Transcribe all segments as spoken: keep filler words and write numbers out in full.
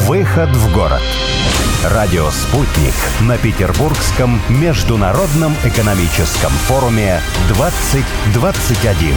Выход в город. Радио «Спутник» на Петербургском международном экономическом форуме двадцать двадцать один.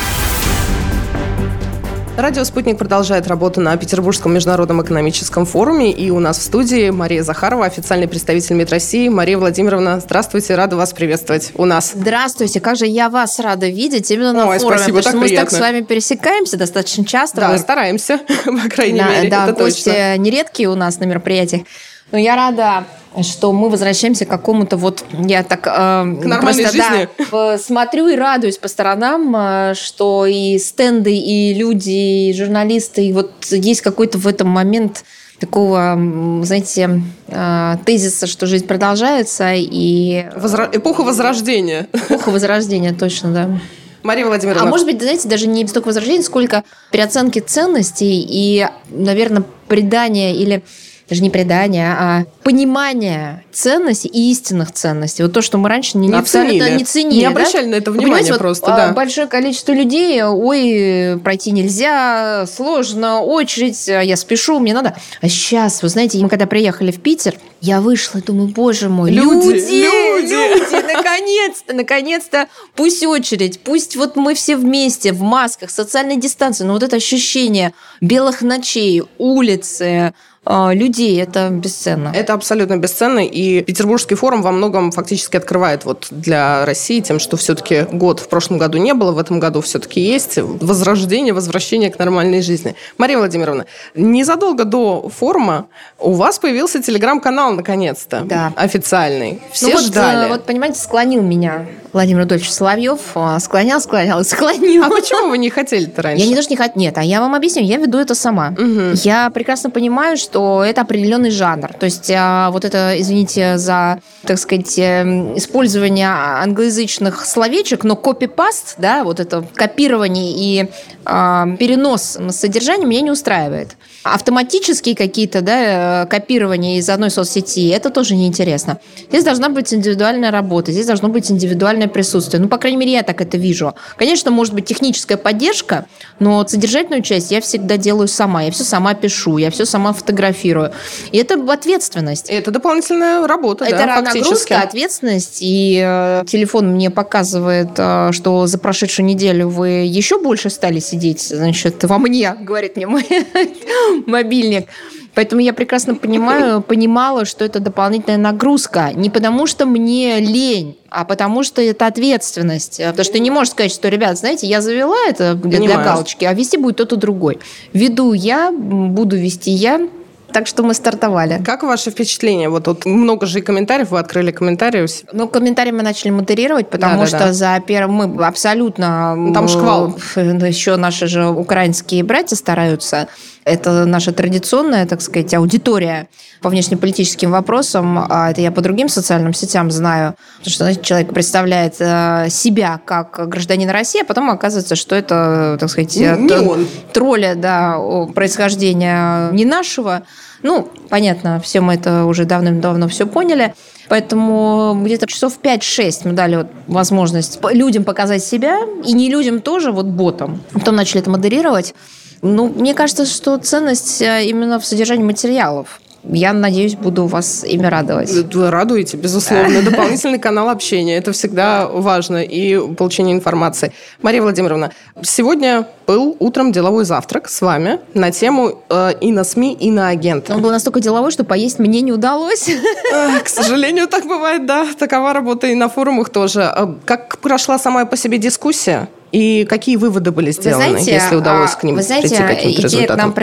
Радио «Спутник» продолжает работу на Петербургском международном экономическом форуме. И у нас в студии Мария Захарова, официальный представитель МИД России. Мария Владимировна, здравствуйте, рада вас приветствовать у нас. Здравствуйте, как же я вас рада видеть именно на Ой, форуме. спасибо, потому так что мы приятно. так с вами пересекаемся достаточно часто. Да, Вы... стараемся, по крайней да, мере, да, это гости точно. нередкие у нас на мероприятиях. Но я рада, что мы возвращаемся к какому-то вот... Я так... Э, к нормальной просто, жизни. Да, смотрю и радуюсь по сторонам, э, что и стенды, и люди, и журналисты, и вот есть какой-то в этом момент такого, знаете, э, тезиса, что жизнь продолжается, и... Возра... Эпоха Возрождения. Эпоха Возрождения, точно, да. Мария Владимировна. А может быть, знаете, даже не столько возрождения, сколько переоценки ценностей и, наверное, придания или... даже не предание, а понимание ценностей и истинных ценностей. Вот то, что мы раньше не, не абсолютно ценили. не ценили. Не обращали да? на это внимания просто, вот, да. Большое количество людей, ой, пройти нельзя, сложно, очередь, я спешу, мне надо. А сейчас, вы знаете, мы когда приехали в Питер, я вышла и думаю, боже мой, люди, люди, люди, люди, наконец-то, наконец-то, пусть очередь, пусть вот мы все вместе в масках, социальной дистанции, но вот это ощущение белых ночей, улицы, людей, это бесценно. Это абсолютно бесценно, и Петербургский форум во многом фактически открывает вот для России тем, что все-таки год в прошлом году не было, в этом году все-таки есть возрождение, возвращение к нормальной жизни. Мария Владимировна, незадолго до форума у вас появился телеграм-канал наконец-то, да. Официальный. Все ну, вот, ждали. Вот, понимаете, склонил меня Владимир Рудольевич Соловьев, склонял, склонял, склонил. А почему вы не хотели-то раньше? Я не то, что не хотела. Нет, а я вам объясню, я веду это сама. Угу. Я прекрасно понимаю, что это определенный жанр. То есть а, вот это, извините за, так сказать, использование англоязычных словечек, но копипаст, да, вот это копирование и а, перенос содержания меня не устраивает. Автоматические какие-то, да, копирования из одной соцсети, это тоже неинтересно. Здесь должна быть индивидуальная работа, здесь должно быть индивидуальное присутствие. Ну, по крайней мере, я так это вижу. Конечно, может быть техническая поддержка, но содержательную часть я всегда делаю сама. Я все сама пишу, я все сама фотографирую. И это ответственность. Это дополнительная работа, это да, фактически. Нагрузка, ответственность. И э, телефон мне показывает, э, что за прошедшую неделю вы еще больше стали сидеть, значит, во мне, говорит мне мой мобильник. Поэтому я прекрасно понимаю, понимала, что это дополнительная нагрузка. Не потому, что мне лень, а потому, что это ответственность. Потому что ты не можешь сказать, что, ребят, знаете, я завела это для, для галочки, а вести будет кто-то другой. Веду я, буду вести я. Так что мы стартовали. Как ваши впечатления? Вот тут много же и комментариев, вы открыли комментарии. Ну, комментарии мы начали модерировать, потому да, что да, да. за первым мы абсолютно... Там шквал. Еще наши же украинские братья стараются. Это наша традиционная, так сказать, аудитория по внешнеполитическим вопросам. А это я по другим социальным сетям знаю. Потому что, знаете, человек представляет себя как гражданин России, а потом оказывается, что это, так сказать, не он. тролля, да, происхождения не нашего. Ну, понятно, все мы это уже давным-давно все поняли. Поэтому где-то часов пять-шесть мы дали вот возможность людям показать себя, и не людям тоже, вот ботам. Потом начали это модерировать. Ну, мне кажется, что ценность именно в содержании материалов. Я надеюсь, буду вас ими радовать. Вы радуете, безусловно. Дополнительный канал общения. Это всегда важно. И получение информации. Мария Владимировна, сегодня был утром деловой завтрак с вами на тему э, ино-СМИ, иноагенты. Он был настолько деловой, что поесть мне не удалось. К сожалению, так бывает, да. Такова работа и на форумах тоже. Как прошла сама по себе дискуссия? И какие выводы были сделаны, знаете, если удалось к ним вы знаете, прийти к каким-то результатам? Идея к нам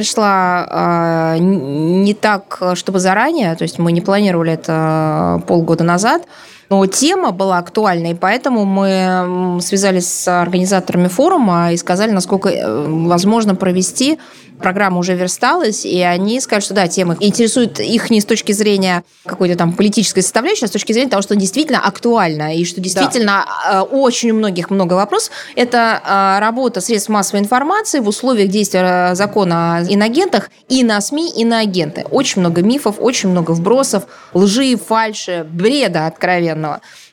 пришла э, не так, чтобы заранее, то есть мы не планировали это полгода назад, но тема была актуальна, и поэтому мы связались с организаторами форума и сказали, насколько возможно провести. Программа уже версталась, и они сказали, что да, тема интересует их не с точки зрения какой-то там политической составляющей, а с точки зрения того, что действительно актуально, и что действительно да. очень у многих много вопросов. Это работа средств массовой информации в условиях действия закона о иноагентах и на СМИ, и на агенты. Очень много мифов, очень много вбросов, лжи, фальши, бреда откровенного.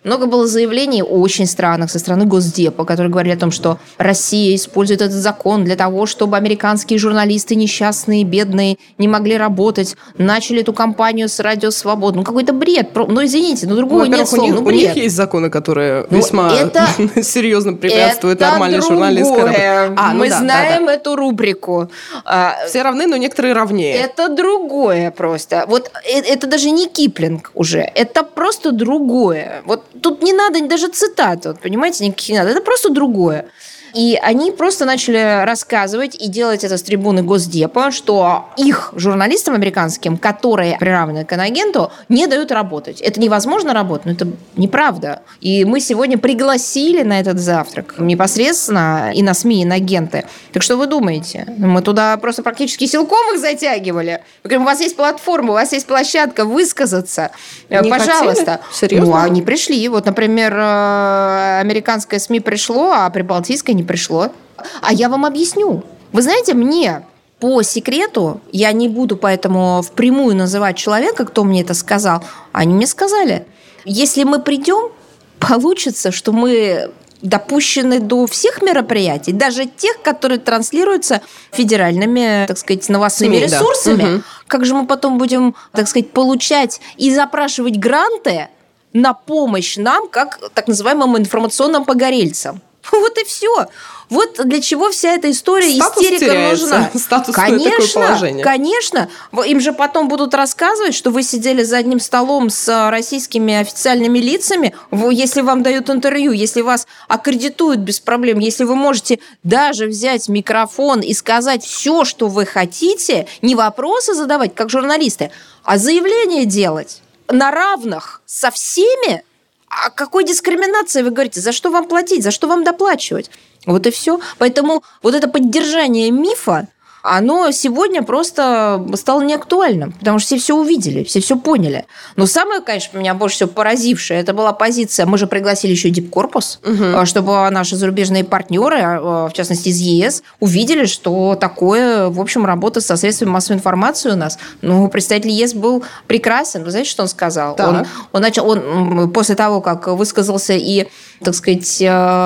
Много было заявлений очень странных со стороны Госдепа, которые говорили о том, что Россия использует этот закон для того, чтобы американские журналисты несчастные, бедные, не могли работать, начали эту кампанию с Радио Свобода. Ну, какой-то бред. Ну, извините, но другого нет слова. У них, ну, у них есть законы, которые ну, весьма это, серьезно препятствуют это нормальной другое. журналистской работе. А, Мы ну, да, знаем да, да. эту рубрику. Все равны, но некоторые равнее. Это другое просто. Вот это даже не Киплинг уже. Это просто другое. Вот тут не надо даже цитат, вот, понимаете, никаких не надо. Это просто другое. И они просто начали рассказывать и делать это с трибуны Госдепа, что их журналистам американским, которые приравнены к иноагенту, не дают работать. Это невозможно работать, но это неправда. И мы сегодня пригласили на этот завтрак непосредственно и на СМИ иноагенты. Так что вы думаете? Мы туда просто практически силком их затягивали. Мы говорим, у вас есть платформа, у вас есть площадка высказаться. Не Пожалуйста. Хотели? Серьезно? Ну, они пришли. Вот, например, американское СМИ пришло, а прибалтийское не пришло. А я вам объясню. Вы знаете, мне по секрету, я не буду поэтому впрямую называть человека, кто мне это сказал, они мне сказали, если мы придем, получится, что мы допущены до всех мероприятий, даже тех, которые транслируются федеральными, так сказать, новостными СМИ, ресурсами. Да. Угу. Как же мы потом будем, так сказать, получать и запрашивать гранты на помощь нам, как так называемым информационным погорельцам? Вот и все. Вот для чего вся эта история, статус истерика теряется. нужна. Статусное конечно, такое положение. Конечно. Им же потом будут рассказывать, что вы сидели за одним столом с российскими официальными лицами, если вам дают интервью, если вас аккредитуют без проблем, если вы можете даже взять микрофон и сказать все, что вы хотите, не вопросы задавать, как журналисты, а заявление делать на равных со всеми. О какой дискриминации вы говорите? За что вам платить? За что вам доплачивать? Вот и все. Поэтому вот это поддержание мифа, оно сегодня просто стало неактуальным, потому что все все увидели, все все поняли. Но самое, конечно, меня больше всего поразившее, это была позиция, мы же пригласили еще Дипкорпус, угу. чтобы наши зарубежные партнеры, в частности из ЕС, увидели, что такое, в общем, работа со средствами массовой информации у нас. Ну, представитель ЕС был прекрасен. Вы знаете, что он сказал? Он, он, начал, он после того, как высказался и, так сказать,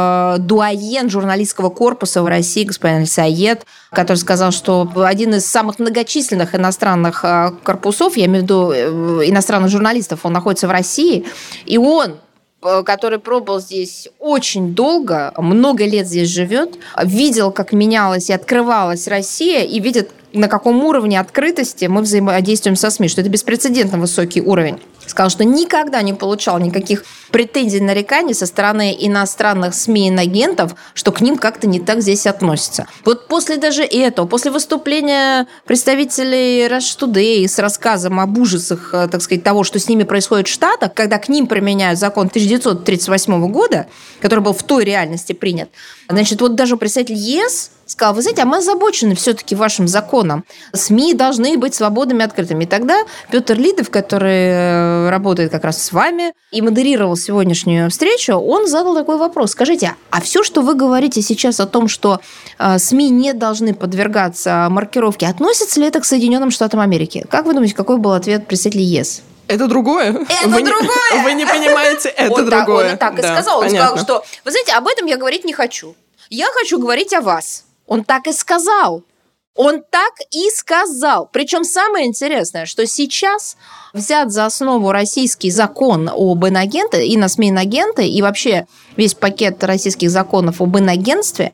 дуаен журналистского корпуса в России, господин Аль-Саед, который сказал, что один из самых многочисленных иностранных корпусов, я имею в виду иностранных журналистов, он находится в России, и он, который пробыл здесь очень долго, много лет здесь живет, видел, как менялась и открывалась Россия, и видит, на каком уровне открытости мы взаимодействуем со СМИ, что это беспрецедентно высокий уровень. Сказал, что никогда не получал никаких претензий, нареканий со стороны иностранных СМИ и иноагентов, что к ним как-то не так здесь относятся. Вот после даже этого, после выступления представителей Russia Today с рассказом об ужасах, так сказать, того, что с ними происходит в Штатах, когда к ним применяют закон тысяча девятьсот тридцать восьмого года, который был в той реальности принят, значит, вот даже представитель ЕС сказал, вы знаете, а мы озабочены все-таки вашим законом. СМИ должны быть свободными и открытыми. И тогда Петр Лидов, который работает как раз с вами и модерировал сегодняшнюю встречу, он задал такой вопрос. Скажите, а все, что вы говорите сейчас о том, что СМИ не должны подвергаться маркировке, относится ли это к Соединенным Штатам Америки? Как вы думаете, какой был ответ представителей ЕС? Это другое. Это вы другое. Не, вы не понимаете, это он другое. Так, он так да, и сказал. Он понятно. сказал, что, вы знаете, об этом я говорить не хочу. Я хочу говорить о вас. Он так и сказал. Он так и сказал. Причем самое интересное, что сейчас взят за основу российский закон об инагенте, и на СМИ инагенты, и вообще весь пакет российских законов об инагентстве,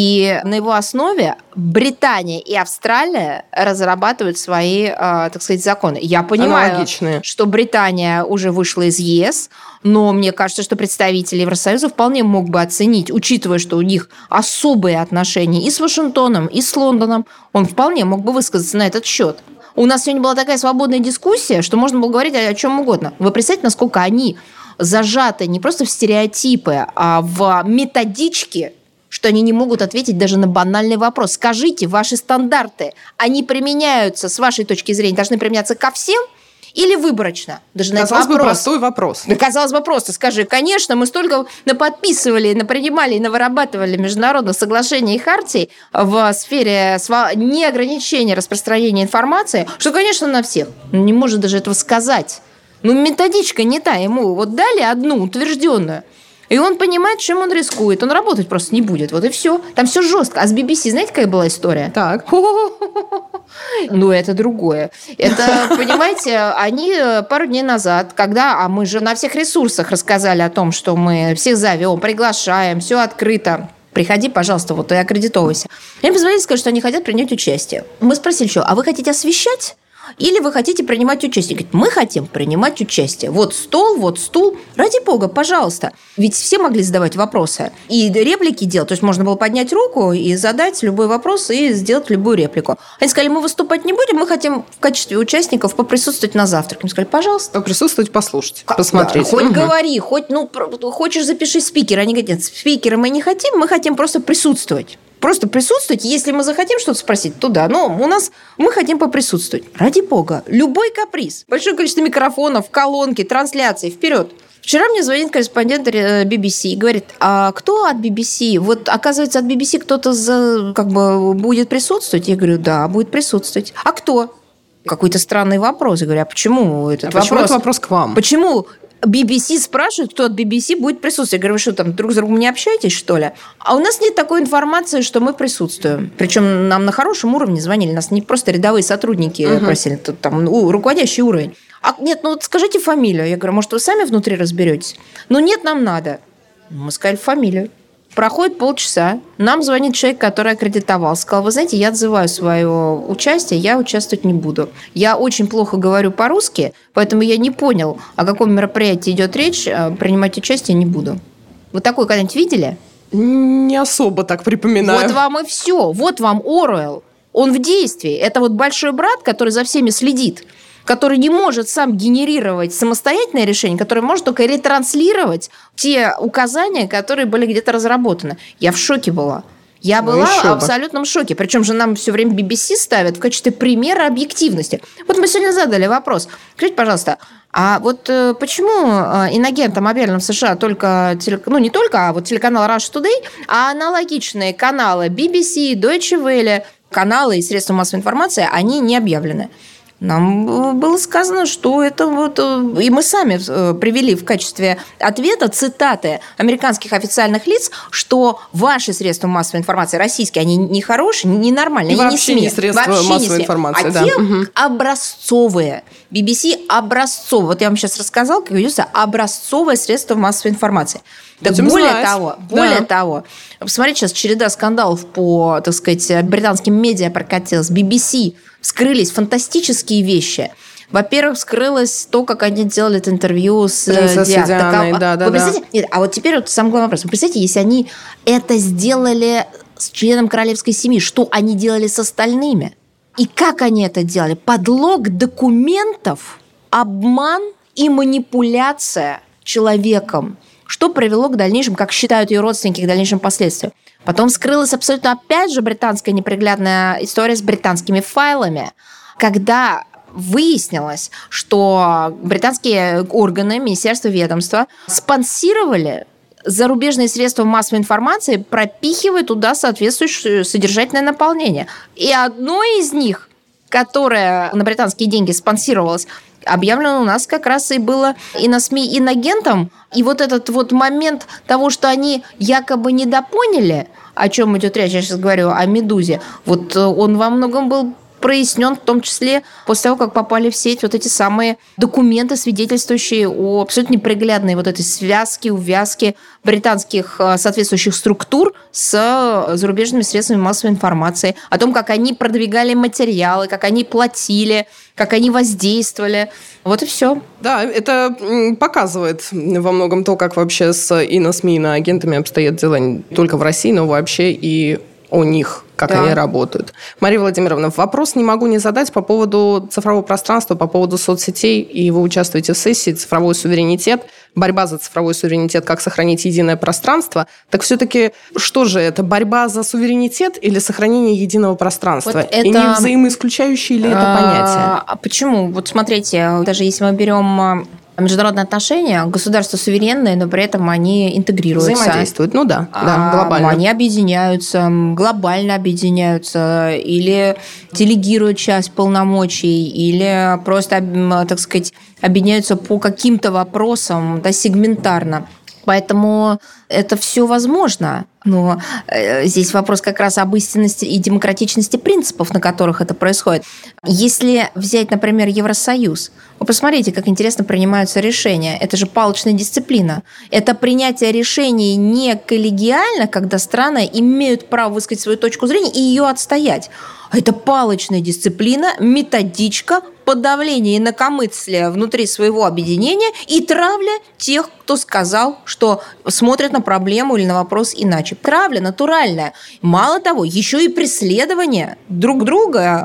и на его основе Британия и Австралия разрабатывают свои, так сказать, законы. Я понимаю, что Британия уже вышла из ЕС, но мне кажется, что представители Евросоюза вполне мог бы оценить, учитывая, что у них особые отношения и с Вашингтоном, и с Лондоном, он вполне мог бы высказаться на этот счет. У нас сегодня была такая свободная дискуссия, что можно было говорить о чем угодно. Вы представляете, насколько они зажаты не просто в стереотипы, а в методички, что они не могут ответить даже на банальный вопрос. Скажите, ваши стандарты, они применяются, с вашей точки зрения, должны применяться ко всем или выборочно? Даже на казалось этот вопрос. бы, простой вопрос. Да, казалось бы, просто скажи, конечно, мы столько наподписывали, напринимали и навырабатывали международных соглашений и хартий в сфере неограничения распространения информации, что, конечно, на всех. Но не может даже этого сказать. Ну, методичка не та. Ему вот дали одну утвержденную. И он понимает, чем он рискует. Он работать просто не будет. Вот и все. Там все жестко. А с би би си, знаете, какая была история? Так. Ну, это другое. Это, понимаете, они пару дней назад, когда, а мы же на всех ресурсах рассказали о том, что мы всех зовем, приглашаем, все открыто. Приходи, пожалуйста, вот и аккредитовывайся. Они позвонили, сказали, что они хотят принять участие. Мы спросили, что, а вы хотите освещать? Или вы хотите принимать участие? Говорит, мы хотим принимать участие. Вот стол, вот стул. Ради бога, пожалуйста. Ведь все могли задавать вопросы. И реплики делать. То есть можно было поднять руку и задать любой вопрос и сделать любую реплику. Они сказали, мы выступать не будем, мы хотим в качестве участников поприсутствовать на завтраке. Мы сказали, пожалуйста. Поприсутствовать, послушать, посмотреть. Да, хоть угу. говори, хоть, ну, хочешь, запиши спикера. Они говорят, нет, спикера мы не хотим, мы хотим просто присутствовать. Просто присутствовать, если мы захотим что-то спросить, то да. Но у нас мы хотим поприсутствовать. Ради бога. Любой каприз. Большое количество микрофонов, колонки, трансляции. Вперед. Вчера мне звонит корреспондент би би си и говорит, а кто от би би си? Вот, оказывается, от би би си кто-то за, как бы будет присутствовать? Я говорю, да, будет присутствовать. А кто? Какой-то странный вопрос. Я говорю, а почему этот а вопрос? Почему этот вопрос к вам? Почему би би си спрашивает, кто от би би си будет присутствовать. Я говорю, вы что, там друг с другом не общаетесь, что ли? А у нас нет такой информации, что мы присутствуем. Причем нам на хорошем уровне звонили. Нас не просто рядовые сотрудники угу. просили, тут там ну, руководящий уровень. А нет, ну вот скажите фамилию. Я говорю, может, вы сами внутри разберетесь? Ну нет, нам надо. Мы сказали фамилию. Проходит полчаса, нам звонит человек, который аккредитовал. Сказал, вы знаете, я отзываю свое участие, я участвовать не буду. Я очень плохо говорю по-русски, поэтому я не понял, о каком мероприятии идет речь, принимать участие не буду. Вы такое когда-нибудь видели? Не особо так припоминаю. Вот вам и все. Вот вам Оруэлл. Он в действии. Это вот большой брат, который за всеми следит, который не может сам генерировать самостоятельное решение, который может только ретранслировать те указания, которые были где-то разработаны. Я в шоке была. Я была в абсолютном шоке. Причем же нам все время би би си ставят в качестве примера объективности. Вот мы сегодня задали вопрос. Скажите, пожалуйста, а вот почему инагентам, объявленным в США, только, ну не только, а вот телеканал Russia Today, а аналогичные каналы би би си, Deutsche Welle, каналы и средства массовой информации, они не объявлены? Нам было сказано, что это вот... И мы сами привели в качестве ответа цитаты американских официальных лиц, что ваши средства массовой информации, российские, они не хорошие, не нормальные. И они вообще не, не средства вообще массовой не информации. А да. те угу. образцовые. би би си образцовые. Вот я вам сейчас рассказала, как ведется образцовое средство массовой информации. Так более знать. того, более да. того, посмотрите, сейчас череда скандалов по, так сказать, британским медиа прокатилась. би би си вскрылись фантастические вещи. Во-первых, вскрылось то, как они делали это интервью с Дианой. Да, да, Вы представляете? Нет, а вот теперь вот самый главный вопрос. Вы представляете, если они это сделали с членом королевской семьи, что они делали с остальными? И как они это делали? Подлог документов, обман и манипуляция человеком. Что привело к дальнейшим, как считают ее родственники, к дальнейшим последствиям. Потом вскрылась абсолютно, опять же, британская неприглядная история с британскими файлами, когда выяснилось, что британские органы, министерства, ведомства спонсировали зарубежные средства массовой информации, пропихивая туда соответствующее содержательное наполнение. И одно из них, которое на британские деньги спонсировалось, объявлено у нас как раз и было и на СМИ инагентом. И вот этот вот момент того, что они якобы недопоняли, о чем идет речь, я сейчас говорю о «Медузе», вот он во многом был прояснен, в том числе после того, как попали в сеть вот эти самые документы, свидетельствующие о абсолютно неприглядной вот этой связке, увязке британских соответствующих структур с зарубежными средствами массовой информации, о том, как они продвигали материалы, как они платили, как они воздействовали. Вот и все. Да, это показывает во многом то, как вообще с ино-СМИ, иноагентами обстоят дела не только в России, но вообще и о них, как да. они работают. Мария Владимировна, вопрос не могу не задать по поводу цифрового пространства, по поводу соцсетей, и вы участвуете в сессии «Цифровой суверенитет», борьба за цифровой суверенитет, как сохранить единое пространство. Так все-таки что же это, борьба за суверенитет или сохранение единого пространства? Вот это... И не взаимоисключающие ли это понятия? А почему? Вот смотрите, даже если мы берем международные отношения, государства суверенные, но при этом они интегрируются. Взаимодействуют, ну да, да, глобально. Они объединяются, глобально объединяются, или делегируют часть полномочий, или просто, так сказать, объединяются по каким-то вопросам, да, сегментарно. Поэтому это все возможно. Но здесь вопрос как раз об истинности и демократичности принципов, на которых это происходит. Если взять, например, Евросоюз, вы посмотрите, как интересно принимаются решения. Это же палочная дисциплина. Это принятие решений не коллегиально, когда страны имеют право высказать свою точку зрения и ее отстоять. Это палочная дисциплина, методичка, подавление инакомыслия внутри своего объединения и травля тех, кто сказал, что смотрят на проблему или на вопрос иначе. Травля натуральная. Мало того, еще и преследование друг друга,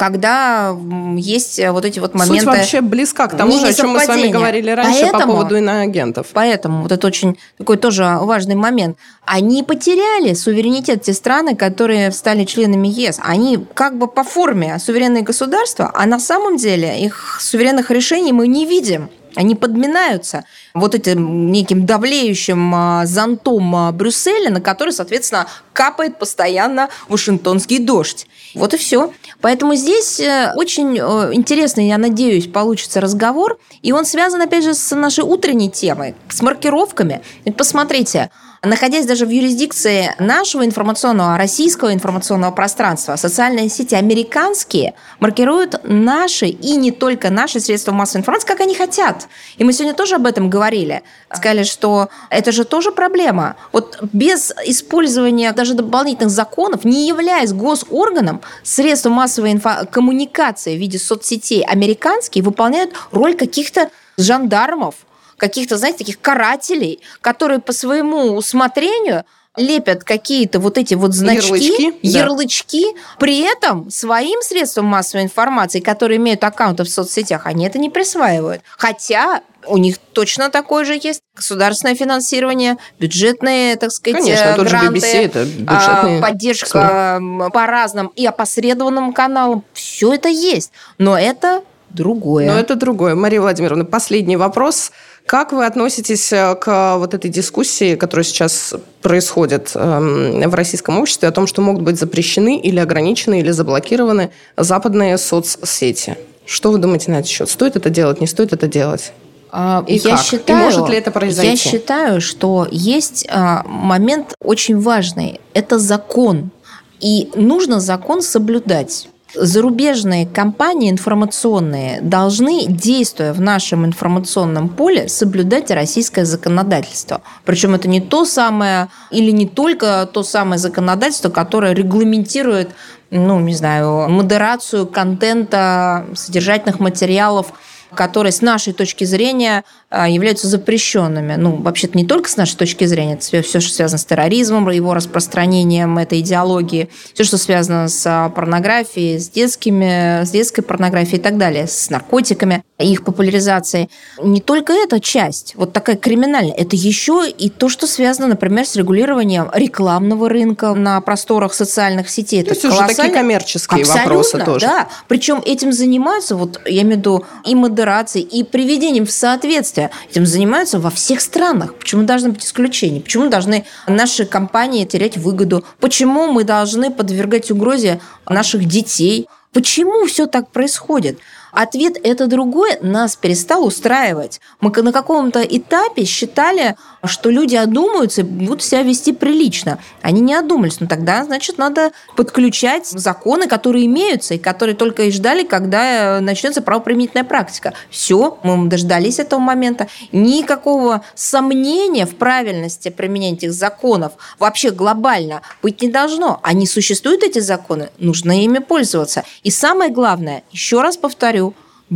когда есть вот эти вот моменты. Суть вообще близка к тому же, о чем мы с вами говорили раньше. Поэтому, по поводу иноагентов. Поэтому вот это очень такой тоже важный момент. Они потеряли суверенитет, те страны, которые стали членами ЕС. Они как бы по форме суверенные государства, а на самом деле их суверенных решений мы не видим. Они подминаются вот этим неким давлеющим зонтом Брюсселя, на который, соответственно, капает постоянно вашингтонский дождь. Вот и все. Поэтому здесь очень интересный, я надеюсь, получится разговор. И он связан, опять же, с нашей утренней темой, с маркировками. Ведь посмотрите, находясь даже в юрисдикции нашего информационного, российского информационного пространства, социальные сети американские маркируют наши и не только наши средства массовой информации, как они хотят. И мы сегодня тоже об этом говорили. Сказали, что это же тоже проблема. Вот без использования даже дополнительных законов, не являясь госорганом, средства массовой инфо- коммуникации в виде соцсетей американские выполняют роль каких-то жандармов, каких-то, знаете, таких карателей, которые по своему усмотрению лепят какие-то вот эти вот значки, ярлычки, ярлычки да. При этом своим средствам массовой информации, которые имеют аккаунты в соцсетях, они это не присваивают. Хотя у них точно такое же есть. Государственное финансирование, бюджетные, так сказать, Конечно, гранты, тот же би би си, это бюджетные поддержка СМИ. По разным и опосредованным каналам. Все это есть. Но это другое. Но это другое. Мария Владимировна, последний вопрос. Как вы относитесь к вот этой дискуссии, которая сейчас происходит в российском обществе, о том, что могут быть запрещены или ограничены, или заблокированы западные соцсети? Что вы думаете на этот счет? Стоит это делать, не стоит это делать? И я как? считаю, И может ли это произойти? Я считаю, что есть момент очень важный. Это закон. И нужно закон соблюдать. Зарубежные компании информационные должны, действуя в нашем информационном поле, соблюдать российское законодательство. Причем это не то самое или не только то самое законодательство, которое регламентирует, ну, не знаю, модерацию контента, содержательных материалов, которые с нашей точки зрения являются запрещенными. Ну, вообще-то не только с нашей точки зрения, это все, все, что связано с терроризмом, его распространением этой идеологии, все, что связано с порнографией, с детскими, с детской порнографией и так далее, с наркотиками, их популяризацией. Не только эта часть, вот такая криминальная, это еще и то, что связано, например, с регулированием рекламного рынка на просторах социальных сетей. Это то есть уже такие коммерческие Абсолютно, вопросы тоже. Да. Причем этим занимаются, вот я имею в виду и модерацией, и приведением в соответствие. Этим занимаются во всех странах. Почему должны быть исключения? Почему должны наши компании терять выгоду? Почему мы должны подвергать угрозе наших детей? Почему все так происходит? Ответ это другой нас перестал устраивать. Мы на каком-то этапе считали, что люди одумаются и будут себя вести прилично. Они не одумались. Ну тогда, значит, надо подключать законы, которые имеются, и которые только и ждали, когда начнется правоприменительная практика. Все, мы дождались этого момента. Никакого сомнения в правильности применения этих законов вообще глобально быть не должно. Они существуют, эти законы, нужно ими пользоваться. И самое главное, еще раз повторю,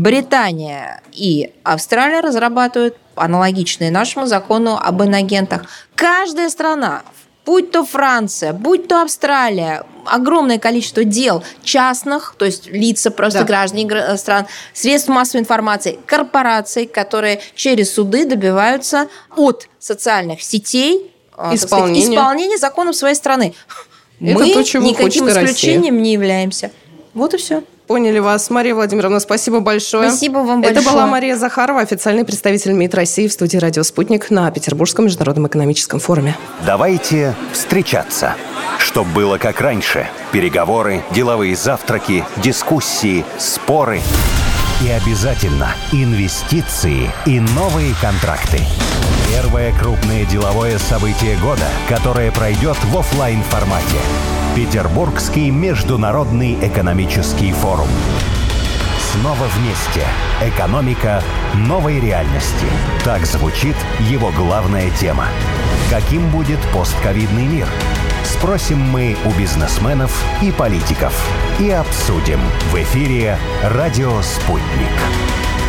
Британия и Австралия разрабатывают аналогичные нашему закону об иноагентах. Каждая страна, будь то Франция, будь то Австралия, огромное количество дел частных, то есть лица, просто да. граждане стран, средств массовой информации, корпораций, которые через суды добиваются от социальных сетей исполнения, сказать, исполнения законов своей страны. Это Мы то, чего никаким хочет исключением Россия. не являемся. Вот и все. Поняли вас. Мария Владимировна, спасибо большое. Спасибо вам большое. Это была Мария Захарова, официальный представитель МИД России в студии «Радио Спутник» на Петербургском международном экономическом форуме. Давайте встречаться. Чтоб было как раньше. Переговоры, деловые завтраки, дискуссии, споры. И обязательно инвестиции и новые контракты. Первое крупное деловое событие года, которое пройдет в офлайн-формате. Петербургский международный экономический форум. Снова вместе. Экономика новой реальности. Так звучит его главная тема. Каким будет постковидный мир? Спросим мы у бизнесменов и политиков. И обсудим в эфире «Радио Спутник».